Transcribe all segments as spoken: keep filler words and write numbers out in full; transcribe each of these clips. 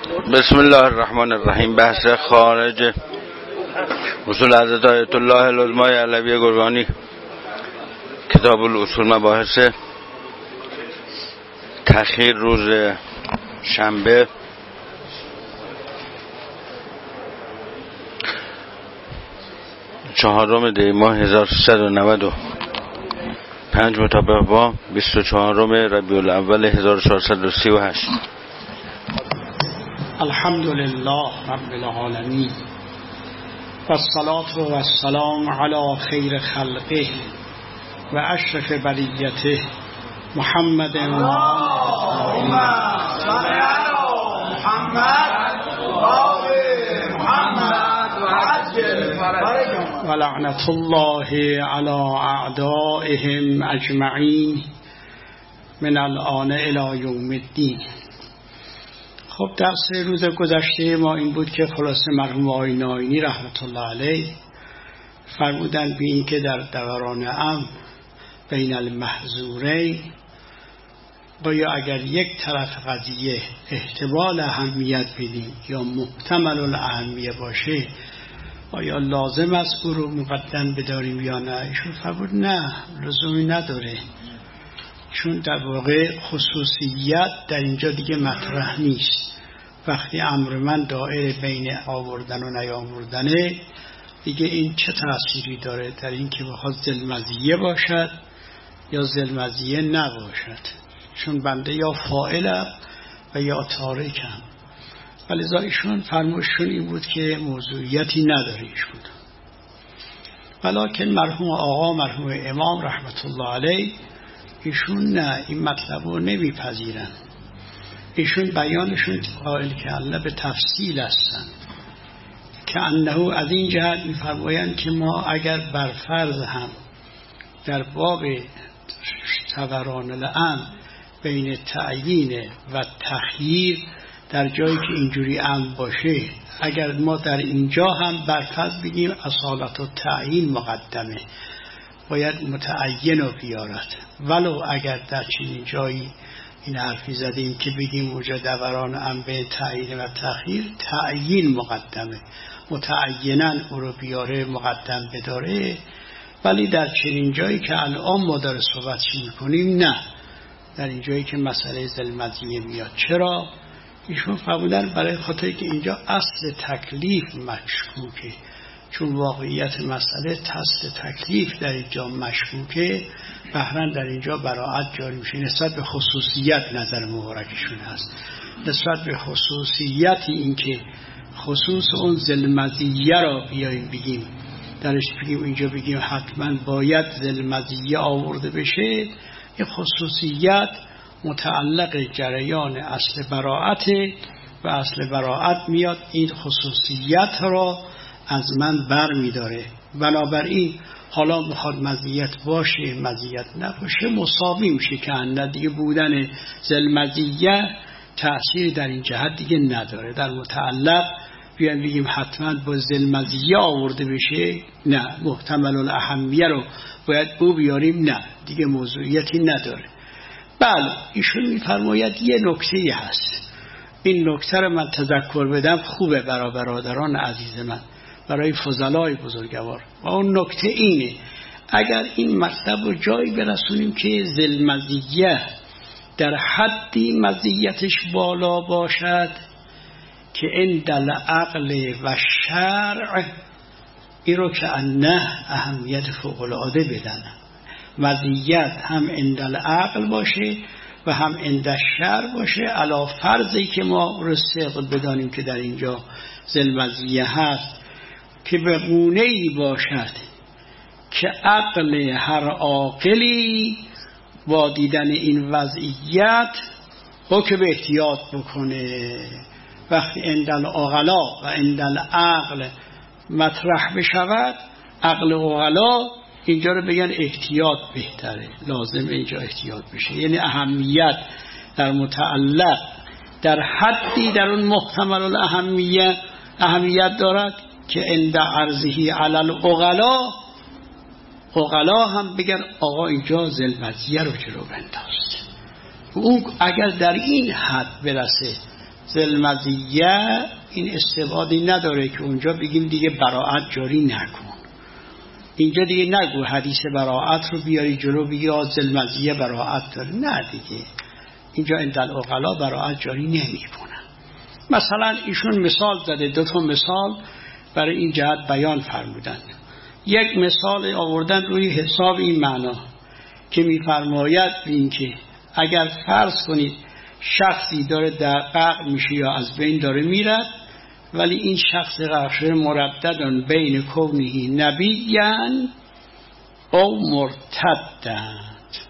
بسم الله الرحمن الرحیم. بحث خارج اصول حضرت آیت الله العظمای علوی گرگانی، کتاب الاصول، مباحث تأخیر روز شنبه چهارم دی ماه هزار و سیصد و نود و پنج مطابق با بیست و چهارم ربیع الاول هزار و چهارصد و سی و هشت. الحمد لله رب العالمین و الصلاة و السلام علی خیر خلقه و اشرف بریته محمد و اللهم صل علی محمد و آل محمد و عجل فرجهم و لعنت الله علی اعدائهم اجمعین من الآن الی یوم الدین. خب درس روز گذشته ما این بود که خلاصه مرحوم آقای ناینی رحمت الله علیه فرمودن به این که در دوران امر بین المحظورین باید اگر یک طرف قضیه احتمال اهمیت بدیم یا محتمل الاهمیه باشه آیا لازم است او رو مقدم بداریم یا نه؟ ایشون فرمود نه، لزومی نداره، چون در واقع خصوصیت در اینجا دیگه مطرح نیست. وقتی امر من دائره بین آوردن و نیاوردنه دیگه این چه تأثیری داره در این که بخواد ذوالمزیه باشد یا ذوالمزیه نباشد، چون بنده یا فاعلم و یا تارکم. ولذا ایشون فرمایششون این بود که موضوعیتی نداره ایشون. ولکن مرحوم آقا مرحوم امام رحمت الله علیه ایشون نه، این مطلب رو نمیپذیرن. ایشون بیانشون قائل که الله به تفصیل هستن که انه از این جهت میفرمایند که ما اگر بر فرض هم در باب توران الامر بین تعیین و تخییر در جایی که اینجوری امر باشه، اگر ما در اینجا هم بر فرض بگیم اصالت و تعیین مقدمه، باید متعین رو بیارد. ولو اگر در چنین جایی این حرفی زدیم که بگیم وجود دوران امر بین تعیین و تخییر تعیین مقدمه، متعیناً او رو بیاره مقدم بداره، ولی در چنین جایی که الان ما داره صحبت میکنیم نه، در این جایی که مسئله ذوالمزیه میاد. چرا؟ ایشون فرمودن برای خاطر که اینجا اصل تکلیف مشکوکه، چون واقعیت مسئله تست تکلیف در اینجا مشکوکه، بهرن در اینجا براعت جاری میشه. نسبت به خصوصیت نظر مبارکشون هست، نسبت به خصوصیتی این که خصوص اون ذوالمزیه را بیاییم بگیم درش بگیم اینجا بگیم حتما باید ذوالمزیه آورده بشه، این خصوصیت متعلق جریان اصل براعت و اصل براعت میاد این خصوصیت را از من بر میداره. بنابراین حالا بخواد مزیت باشه مزیت نباشه مساوی میشه که اند دیگه بودن ذوالمزیه تأثیر در این جهت دیگه نداره. در متعلق بیان بگیم حتما با ذوالمزیه آورده بشه نه، محتمل الاهمیه رو باید او بیاریم نه، دیگه موضوعیتی نداره. بله ایشون میفرماید یه نکته هست، این نکته رو من تذکر بدم خوبه برای برادران عزیز من، برای فضلای بزرگوار. و اون نکته اینه اگر این مطلب رو جایی برسونیم که ذوالمزیه در حدی مزیتش بالا باشد که عند العقل و شرع این رو که انه اهمیت فوق‌العاده بدن، مزیت هم عند العقل باشه و هم عند الشرع باشه، علا فرضی که ما رسق بدانیم که در اینجا ذوالمزیه هست که به گونه‌ای باشد که عقل هر عاقلی با دیدن این وضعیت حکم به احتیاط بکنه. وقتی عند العقلا و عند العقل مطرح بشود، عقل عقلا اینجا رو بگن احتیاط بهتره، لازم اینجا احتیاط بشه، یعنی اهمیت در متعلق در حدی در اون محتمل الاهمیه اهمیت دارد که عند عرضه علی العقلا عقلا هم بگن آقا اینجا ذوالمزیه رو جلو بنداز. اون اگر در این حد برسه ذوالمزیه این استبعادی نداره که اونجا بگیم دیگه براءت جاری نکن، اینجا دیگه نگو حدیث براءت رو بیاری جلو بگی آ ذوالمزیه براءت داره، نه دیگه اینجا عند العقلا براءت جاری نمیکنن. مثلا ایشون مثال زده، دو تا مثال برای این جهت بیان فرمودن. یک مثال آوردن روی حساب این معنا که میفرماید این که اگر فرض کنید شخصی داره در غرق میشه یا از بین داره میرد، ولی این شخص غرق شده مرددن بین کونه نبیین او مرتدن،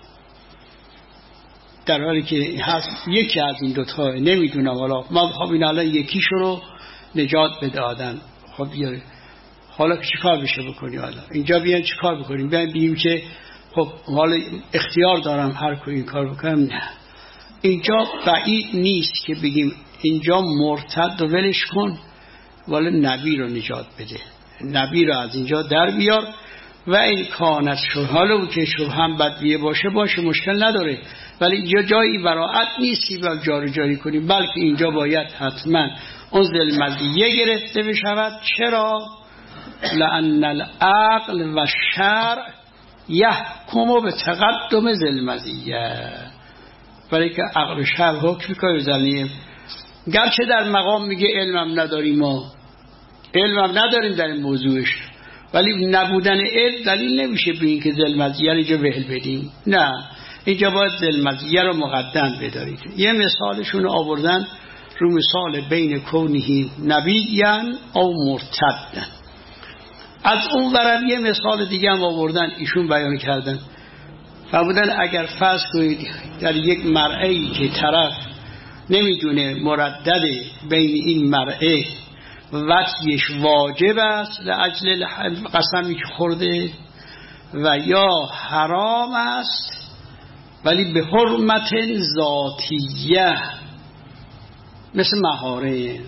در حالی که هست یکی از این دوتا نمیدونم، حالا ما خب این الان یکیشو رو نجات بده آدم، خب بیاره حالا که چی کار بشه بکنی؟ حالا اینجا بیان چی کار بکنیم؟ بیان بگیم که خب حالا اختیار دارم هر کوی این کار بکنم؟ نه، اینجا بعید نیست که بگیم اینجا مرتد و ولش کن ولی نبی رو نجات بده، نبی رو از اینجا در بیار و این کانت شو حالا که شو هم بدویه باشه باشه مشکل نداره، ولی اینجا جایی براعت نیست که باید جاری جاری کنیم، بلکه اینجا باید حتما اون ذوالمزیه گرفته بشود. چرا؟ لأن العقل و شرع یحکم به تقدم ذوالمزیه، برای که عقل و شرع حکم کنه زنیم، گرچه در مقام میگه علمم نداریم، ما علمم نداریم در این موضوعش، ولی نبودن علم دلیل نمیشه به این که ذوالمزیه رو اینجا بهل بدیم، نه اینجا باید ذوالمزیه رو مقدم بدارید. یه مثالشون آوردن رو مثال بین کونه نبیین او مرتدن. از اون ورم یه مثال دیگه هم آوردن ایشون بیان کردن، فرمودن اگر فرض کنید در یک مرعی که طرف نمیدونه مردد بین این مرعه وطیش واجب است لأجل قسمی که خورده و یا حرام است ولی به حرمت ذاتیه، مثل مهاره،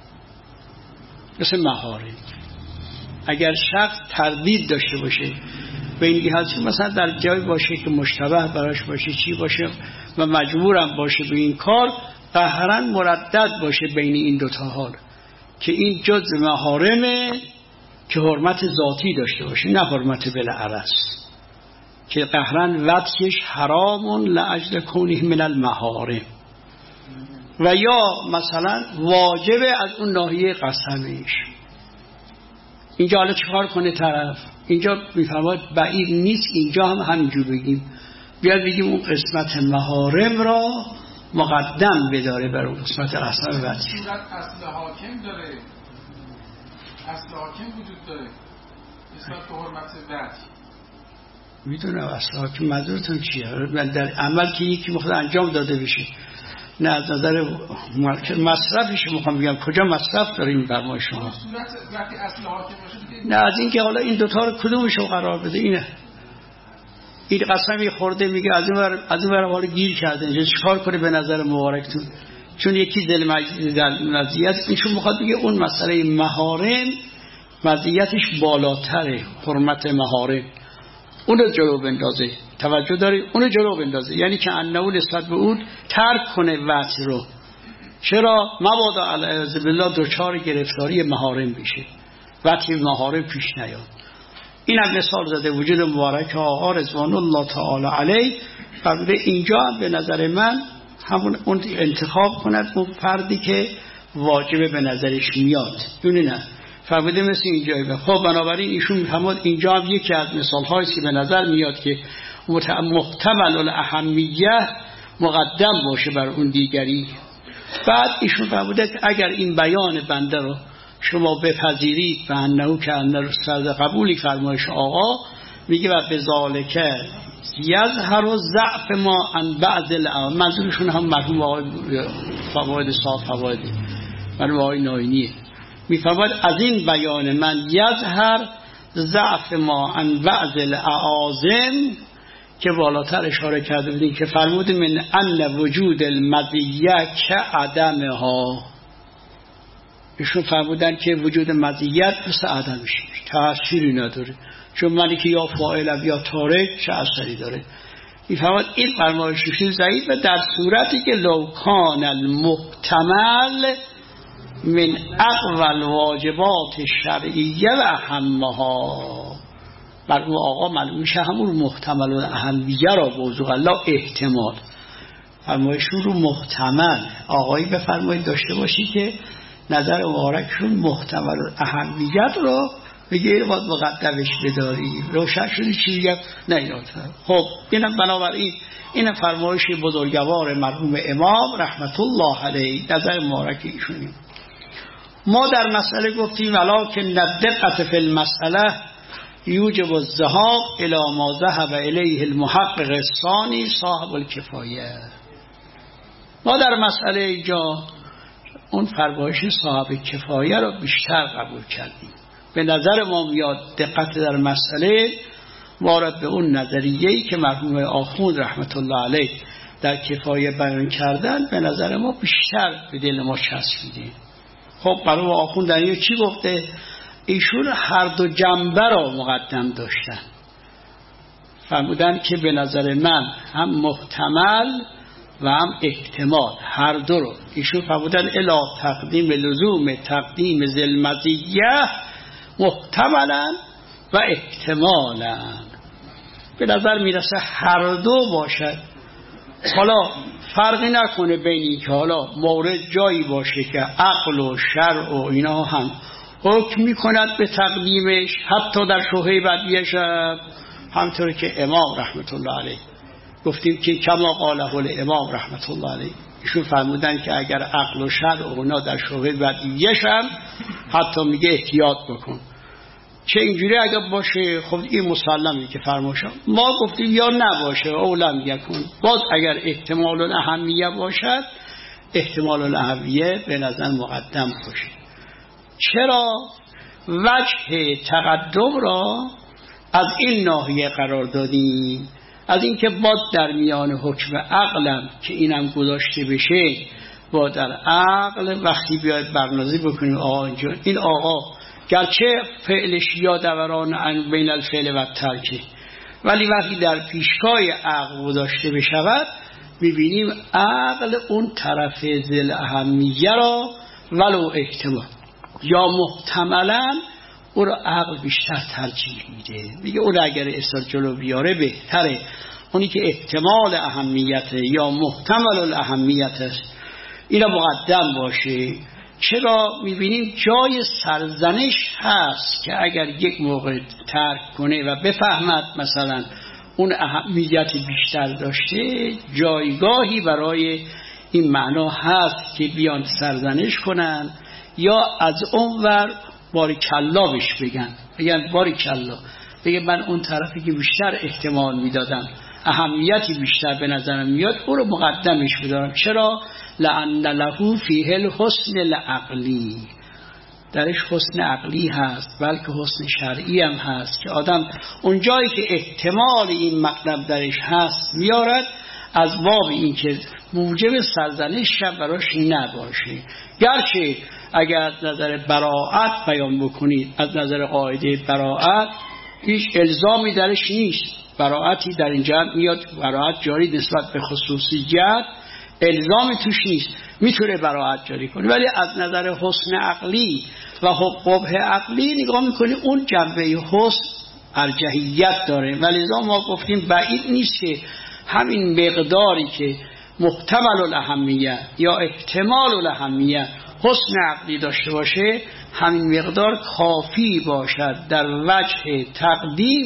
مثل مهاره اگر شخص تردید داشته باشه بین این حالت، مثلا در جای باشه که مشتبه براش باشه چی باشه و مجبورم باشه به این کار، قهرا مردد باشه بین این دوتا حال که این جزء محارمه که حرمت ذاتی داشته باشه نه حرمت بالعرض، که قهرا وطیش حرامون لأجل کونه من المحارم، و یا مثلا واجبه از اون ناحیه قسمیش. اینجا حالا چیکار کنه طرف؟ اینجا میفرماید بعید نیست اینجا هم همینجور بگیم، بیاد بگیم اون قسمت محارم را مقدم بداره بر اون قسمت قسم وطی. اصل حاکم داره، اصل حاکم وجود داره نسبت به حرمت وطی. میدونم اصل حاکم منظورتون چیه؟ من در عمل که یکی مخواد انجام داده بشه، نه از نظر مصرفش میخوام بگم کجا مصرف داریم بر ما شما؟ وقتی اصل حاکم باشه نه از این که حالا این دوتا رو کدومشو قرار بده، اینه این قسمی خورده میگه از این ور از این ور حالا گیر کرده، اینجا چیکار کنه به نظر مبارکتون؟ چون یکی دل مزیت ایشون میخواد بگه اون مسئله محارم مزیتش بالاتره، حرمت محارم اونو جلو بندازه، توجه داری اونو جلو بندازه، یعنی که انه نسبت به اون ترک کنه وطی رو. چرا؟ مبادا علیه بالله دوچار گرفتاری محارم بشه، وطی محارم پیش نیاد. این هم مثال زده وجود مبارک آقا رضوان الله تعالی علیه، فرموده اینجا به نظر من همون اون انتخاب کند اون فردی که واجبه به نظرش میاد، دونه نه فرموده مثل اینجا. خب بنابراین ایشون میفرماد اینجا هم یکی از مثال هاییست که به نظر میاد که محتمل الاهمیه مقدم باشه بر اون دیگری. بعد ایشون فرموده که اگر این بیان بنده رو شما بپذیرید و انه که انه سرد قبولی فرمایش آقا میگه و به ذالکه یظهر ضعف ما عن بعض الاعمال، منظورشون هم مرحوم آقای فواید صاحب فواید مرحوم آقای ناینیه، میفرماید از این بیان من یظهر ضعف ما عن بعض الاعاظم که بالاتر اشاره کرده بودیم که فرمود من ان وجود المزیه که عدمها، ایشون فرمودن که وجود مزیت مثل عدمش تأثیری نداره، چون منی که یا فاعلم یا تارک چه اثری داره. این فرمود این فرمایششون ضعیف و در صورتی که لو کان المحتمل من اقوال واجبات شرعیه و اهمها، بر اون آقا معلوم میشه همون محتمل و اهمیه را بوضوح الله احتمال فرمایشون رو محتمل آقایی بفرمایید داشته باشی که نظر مبارکشون محتمل و اهمیت رو بگه باید مقدمش بداری روشن شدی چی بگم نه اینا. خب اینم بنابراین این فرمایش بزرگوار مرحوم امام رحمت الله علیه نظر مبارک ایشونیم. ما در مسئله گفتیم ولکن الدقت فی المسئله یوجب الذهاب الی ما ذهب الیه المحقق الثانی صاحب الکفایه. ما در مسئله اینجا اون فرمایش صاحب کفایه رو بیشتر قبول کردیم. به نظر ما میاد دقت در مسئله وارد به اون نظریه‌ای که مرحوم آخوند رحمت الله علیه در کفایه بیان کردن به نظر ما بیشتر به دل ما چسبیده. خب مرحوم آخوند در اینجا چی گفته؟ ایشون هر دو جنبه را مقدم داشتن، فرمودن که به نظر من هم محتمل و هم احتمال هر دو رو ایشون فرمودن الی تقدیم لزوم تقدیم ذل مزیه محتملا و احتمالا. به نظر میرسه هر دو باشد. حالا فرقی نکنه بین این که حالا مورد جایی باشه که عقل و شرع و اینا هم حکم میکند به تقدیمش حتی در شبهه بدیه شد، همطور که امام رحمت الله علیه گفتیم که کما قاله الامام رحمت الله علیه ایشون فرمودن که اگر عقل و شرع و اونا در شبهه بدیه شد حتی میگه احتیاط بکن. چه اینجوری اگر باشه خب این مسلمه که فرماشم. ما گفتیم یا نباشه اولم یکون، باز اگر احتمال الاهمیه باشد احتمال الاهمیه به نظر مقدم باشه. چرا؟ وجه تقدم را از این ناحیه قرار دادیم، از اینکه باز در میان حکم عقلم که اینم گذاشته بشه با در عقل وقتی بیاید برنامه‌ریزی بکنیم آقا اینجا این آقا گرچه فعلش یا دوران بین الفعل و ترک ولی وقتی در پیشگاه عقل گذاشته بشود میبینیم عقل اون طرف ذل اهمیه را ولو احتمال یا محتملا او را عقل بیشتر ترجیح میده، میگه اون اگر اصلا جلو بیاره بهتره. اونی که احتمال اهمیت یا محتمل الاهمیت اینا مقدم باشه. چرا؟ میبینیم جای سرزنش هست که اگر یک موقع ترک کنه و بفهمد مثلا اون اهمیت بیشتر داشته جایگاهی برای این معنا هست که بیان سرزنش کنن یا از اون ور باری کلا بش بگن بگن باری کلا بگه من اون طرفی که بیشتر احتمال میدادم اهمیتی بیشتر به نظرم میاد او رو مقدمش بدارم. چرا؟ لأن له فیه الحسن العقلی، درش حسن عقلی هست بلکه حسن شرعی هم هست که آدم اون جایی که احتمال این مطلب درش هست میارد از باب این که موجب سرزنش شب براش نباشه. گرچه اگر از نظر براعت بیان بکنید از نظر قاعده براعت هیچ الزامی درش نیست، براعتی در اینجا میاد براعت جاری نسبت به خصوصیت الزامی توش نیست، میتونه براعت جاری کنه. ولی از نظر حسن عقلی و قبح عقلی نگاه میکنی اون جنبه حسن ارجحیت داره. ولی ما گفتیم بعید نیست که همین مقداری که محتمل الاهمیه یا احتمال الاهمیه حسن عقلی داشته باشه همین مقدار کافی باشد در وجه تقدیم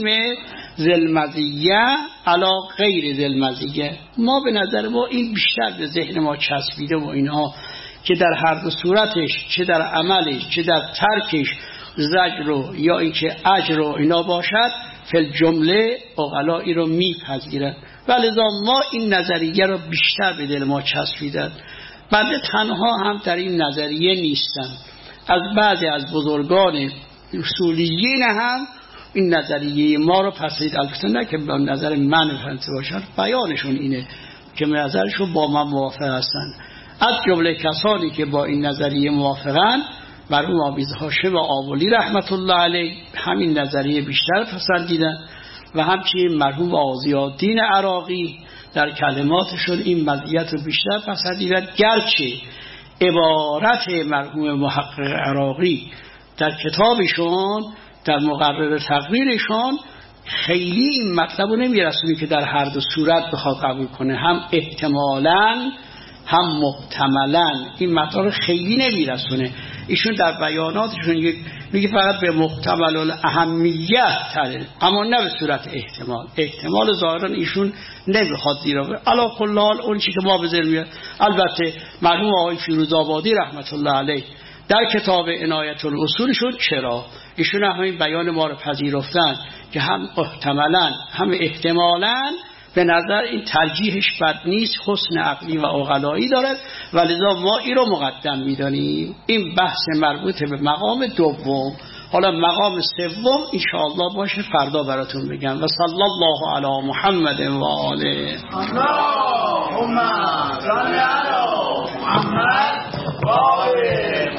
ذل مزیه علی غیر ذل مزیه. ما به نظر ما این بیشتر به ذهن ما چسبیده و اینها که در هر دو صورتش چه در عملش چه در ترکش زجر رو یا اینکه اجر رو اینا باشد فل جمله عقلایی رو میپذیرند. ولذا ما این نظریه رو بیشتر به دل ما چسبیدن. بنده تنها هم در این نظریه نیستم، از بعضی از بزرگان اصولیین هم این نظریه ما رو پسید. البته نه که به نظر من فرانسه باشن، بیانشون اینه که نظرشون با من موافق هستن. از جمله کسانی که با این نظریه موافقن مرحوم آویز هاشم و آولی رحمت الله علیه همین نظریه بیشتر پسندیدن و همچنین مرحوم آضی‌الدین عراقی در کلماتشون این مزیت رو بیشتر پسندیدند، گرچه عبارت مرحوم محقق عراقی در کتابشون در مقرر تقریرشون خیلی این مطلب رو نمیرسونه که در هر دو صورت بخواد قبول کنه، هم احتمالاً هم محتملاً این مطلب رو خیلی نمیرسونه. ایشون در بیاناتشون میگه فقط به محتمل الاهمیت تره، اما نه به صورت احتمال. احتمال ظاهرا ایشون نمیخواد زیرا علا کل حال اون چی که ما به ذهن میاد. البته مرحوم آقای فیروزآبادی رحمت الله علیه در کتاب عنایت الاصولشون چرا ایشون همین بیان ما رو پذیرفتن که هم احتمالاً هم احتمالاً به نظر این ترجیحش بد نیست، حسن عقلی و عقلایی دارد و لذا ما این رو مقدم میدانیم. این بحث مربوط به مقام دوم. حالا مقام سوم انشاءالله باشه فردا براتون بگم. و صلی الله علی محمد و آله. اللهم صل علی محمد و آله.